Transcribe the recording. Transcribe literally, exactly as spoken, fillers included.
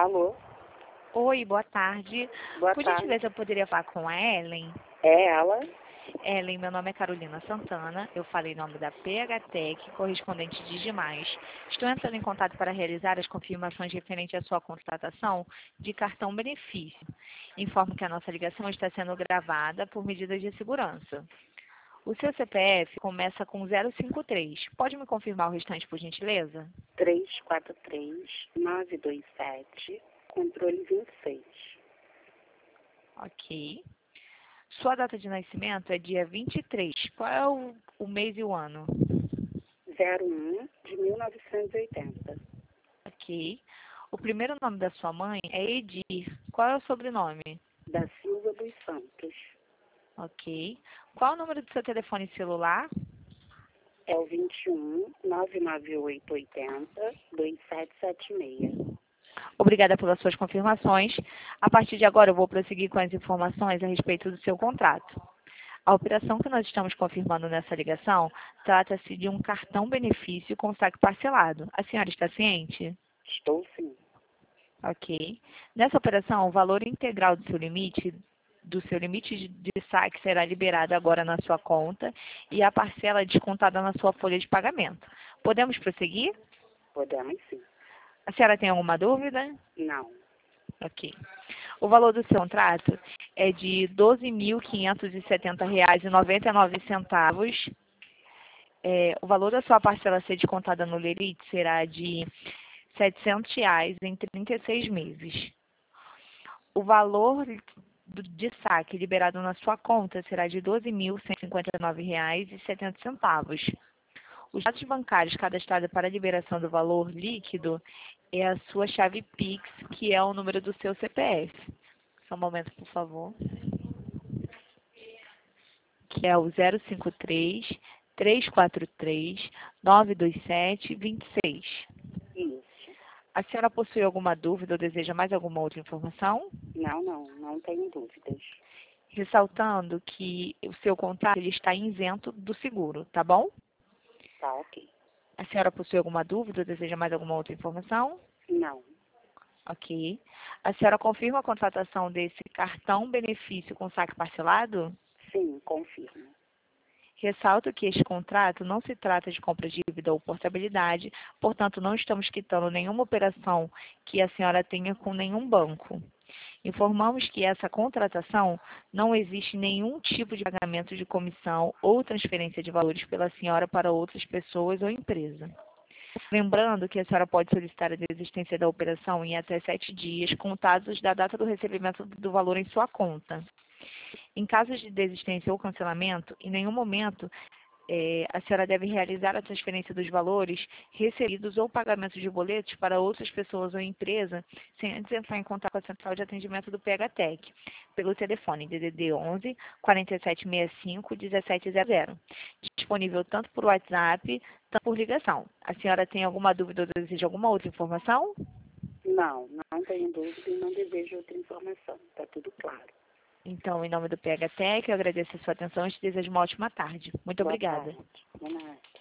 Alô? Oi, boa tarde. Boa Por tarde. gentileza, eu poderia falar com a Ellen? É ela? Ellen, meu nome é Carolina Santana. Eu falei em nome da P H Tech, correspondente de Demais. Estou entrando em contato para realizar as confirmações referentes à sua contratação de cartão benefício. Informo que a nossa ligação está sendo gravada por medidas de segurança. O seu C P F começa com zero cinco três. Pode me confirmar o restante, por gentileza? três quatro três, nove dois sete, controle vinte e seis. Ok. Sua data de nascimento é dia vinte e três. Qual é o, o mês e o ano? zero um de mil novecentos e oitenta. Ok. O primeiro nome da sua mãe é Edir. Qual é o sobrenome? Da Silva dos Santos. Ok. Qual é o número do seu telefone celular? É o vinte e um, nove nove oito oito zero, dois sete sete seis. Obrigada pelas suas confirmações. A partir de agora, eu vou prosseguir com as informações a respeito do seu contrato. A operação que nós estamos confirmando nessa ligação trata-se de um cartão benefício com saque parcelado. A senhora está ciente? Estou sim. Ok. Nessa operação, o valor integral do seu limite, do seu limite de, de saque será liberado agora na sua conta e a parcela é descontada na sua folha de pagamento. Podemos prosseguir? Podemos sim. A senhora tem alguma dúvida? Não. Ok. O valor do seu contrato é de doze mil quinhentos e setenta reais e noventa e nove centavos. É, o valor da sua parcela a ser descontada no Lerite será de setecentos reais em trinta e seis meses. O valor do- de saque liberado na sua conta será de doze mil cento e cinquenta e nove reais e setenta centavos. Os dados bancários cadastrados para a liberação do valor líquido é a sua chave Pix, que é o número do seu C P F. Só um momento, por favor. Que é o zero cinco três, três quatro três, nove dois sete, dois seis. Isso. A senhora possui alguma dúvida ou deseja mais alguma outra informação? Não, não. Não tenho dúvidas. Ressaltando que o seu contrato ele está isento do seguro, tá bom? Tá ok. A senhora possui alguma dúvida ou deseja mais alguma outra informação? Não. Ok. A senhora confirma a contratação desse cartão benefício com saque parcelado? Sim, confirmo. Ressalto que este contrato não se trata de compra de dívida ou portabilidade, portanto, não estamos quitando nenhuma operação que a senhora tenha com nenhum banco. Informamos que essa contratação não existe nenhum tipo de pagamento de comissão ou transferência de valores pela senhora para outras pessoas ou empresa. Lembrando que a senhora pode solicitar a desistência da operação em até sete dias, contados da data do recebimento do valor em sua conta. Em casos de desistência ou cancelamento, em nenhum momento eh, a senhora deve realizar a transferência dos valores recebidos ou pagamento de boletos para outras pessoas ou empresa, sem antes entrar em contato com a central de atendimento do P H Tech, pelo telefone D D D onze, quarenta e sete sessenta e cinco, dezessete zero zero, disponível tanto por WhatsApp, tanto por ligação. A senhora tem alguma dúvida ou deseja alguma outra informação? Não, não tenho dúvida e não desejo outra informação. Está tudo claro. Então, em nome do P H Tech, eu agradeço a sua atenção e te desejo uma ótima tarde. Muito Boa obrigada. tarde. Boa noite.